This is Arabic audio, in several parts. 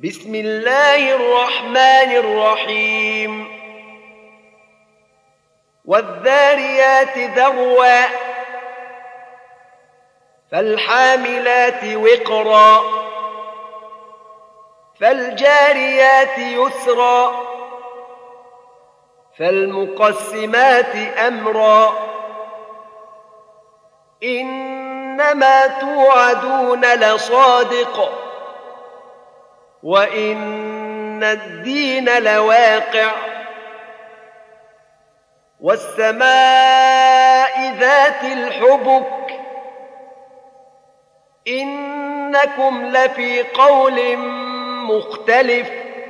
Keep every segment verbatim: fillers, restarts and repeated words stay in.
بسم الله الرحمن الرحيم والذاريات ذروا فالحاملات وقرا فالجاريات يسرا فالمقسمات أمرا إنما توعدون لصادق وإن الدين لواقع والسماء ذات الحبك إنكم لفي قول مختلف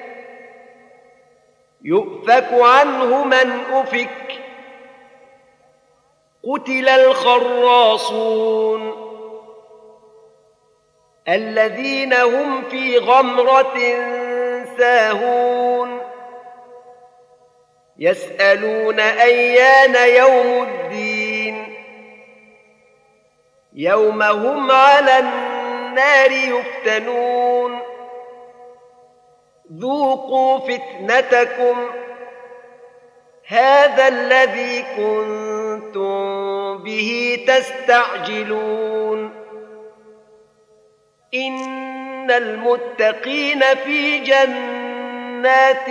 يؤفك عنه من أفك قتل الخراصون الذين هم في غمرة ساهون يسألون أيان يوم الدين يوم هم على النار يفتنون ذوقوا فتنتكم هذا الذي كنتم به تستعجلون إن المتقين في جنات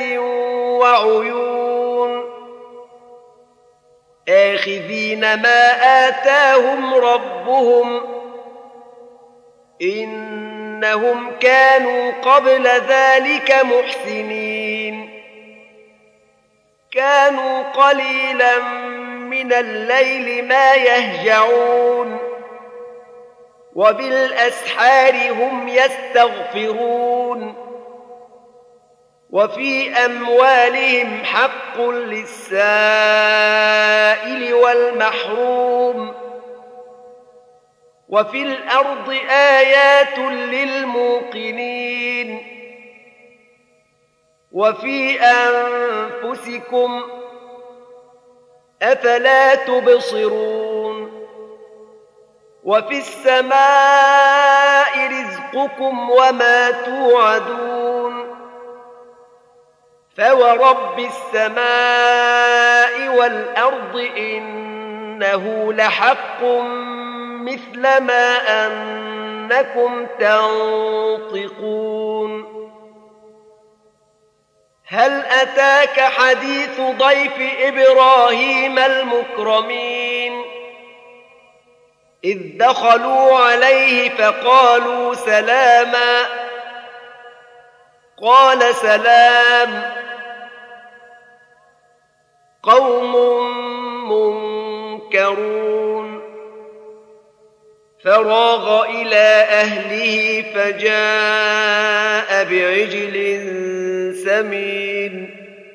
وعيون آخذين ما آتاهم ربهم إنهم كانوا قبل ذلك محسنين كانوا قليلا من الليل ما يهجعون وبالأسحار هم يستغفرون وفي أموالهم حق للسائل والمحروم وفي الأرض آيات للموقنين وفي أنفسكم أفلا تبصرون وفي السماء رزقكم وما توعدون فورب السماء والأرض إنه لحق مثل ما أنكم تنطقون هل أتاك حديث ضيف إبراهيم المكرمين إذ دخلوا عليه فقالوا سلاما قال سلام قوم منكرون فراغ إلى أهله فجاء بعجل سمين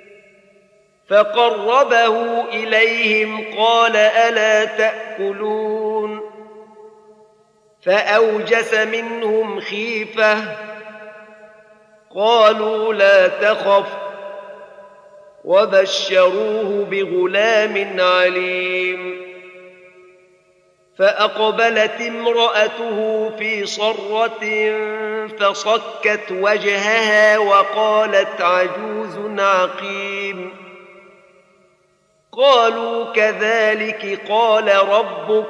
فقربه إليهم قال ألا تأكلون فأوجس منهم خيفة قالوا لا تخف وبشروه بغلام عليم فأقبلت امرأته في صرة فصكت وجهها وقالت عجوز عقيم قالوا كذلك قال ربك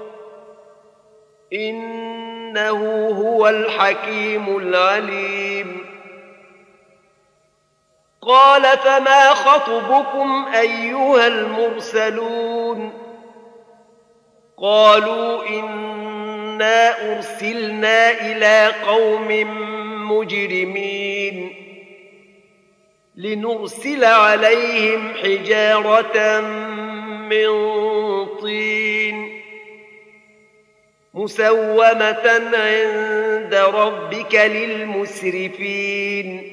إنه هو الحكيم العليم قال فما خطبكم أيها المرسلون قالوا إنا أرسلنا إلى قوم مجرمين لنرسل عليهم حجارة من طين مسومة عند ربك للمسرفين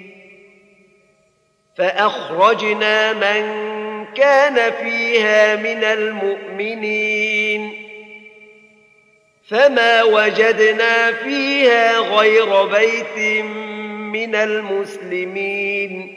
فأخرجنا من كان فيها من المؤمنين فما وجدنا فيها غير بيت من المسلمين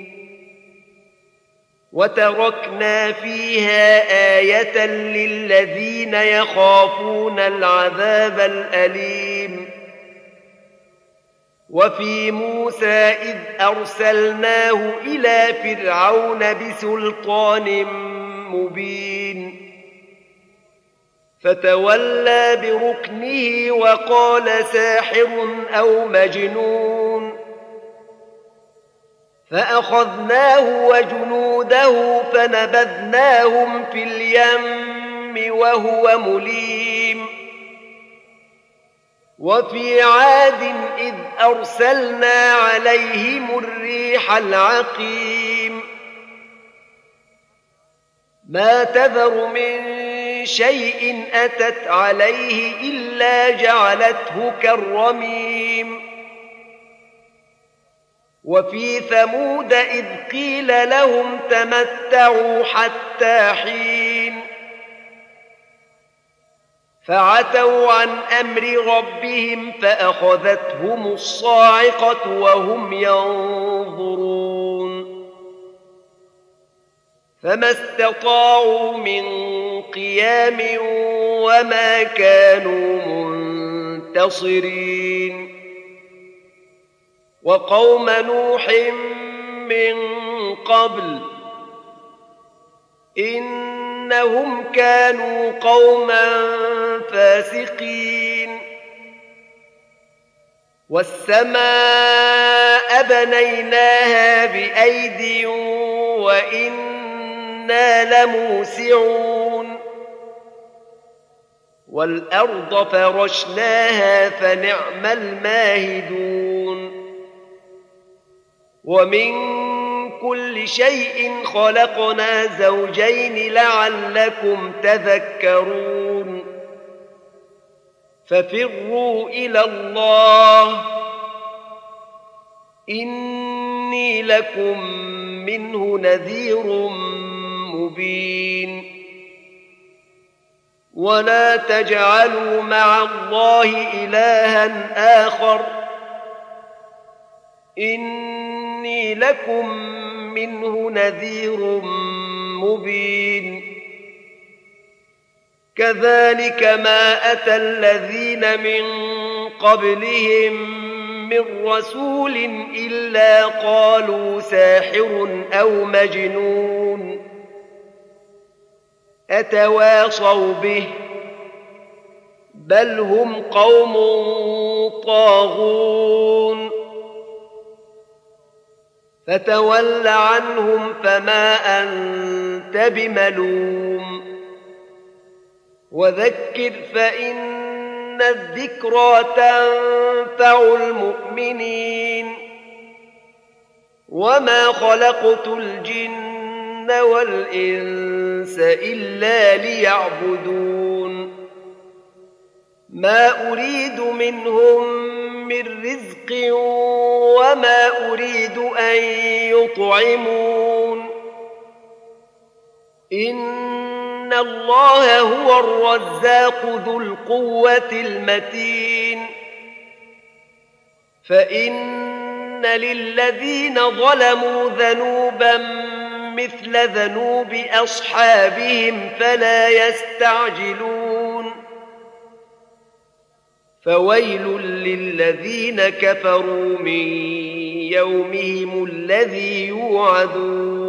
وتركنا فيها آية للذين يخافون العذاب الأليم وفي موسى إذ أرسلناه إلى فرعون بسلطان مبين فتولى بركنه وقال ساحر أو مجنون فأخذناه وجنوده فنبذناهم في اليم وهو مليم وفي عاد إذ أرسلنا عليهم الريح العقيم ما تذر من شيء أتت عليه إلا جعلته كالرميم وفي ثمود إذ قيل لهم تمتعوا حتى حين فعتوا عن أمر ربهم فأخذتهم الصاعقة وهم ينظرون فما استطاعوا من قيام وما كانوا منتصرين وقوم نوح من قبل إنهم كانوا قوما فاسقين والسماء بنيناها بأيد وإنا لموسعون والأرض فرشناها فنعم الماهدون ومن كل شيء خلقنا زوجين لعلكم تذكرون ففروا إلى الله إني لكم منه نذير مبين ولا تجعلوا مع الله إلها آخر إني لكم منه نذير مبين كذلك ما أتى الذين من قبلهم من رسول إلا قالوا ساحر أو مجنون أتواصوا به بل هم قوم طاغون فتول عنهم فما أنت بملوم وذكر فإن الذكرى تنفع المؤمنين وما خلقت الجن والإنس إلا ليعبدون ما أريد منهم من رزق وما أريد أن يطعمون إن الله هو الرزاق ذو القوة المتين فإن للذين ظلموا ذنوبا مثل ذنوب أصحابهم فلا يستعجلون فويل للذين كفروا من يومهم الذي يوعدون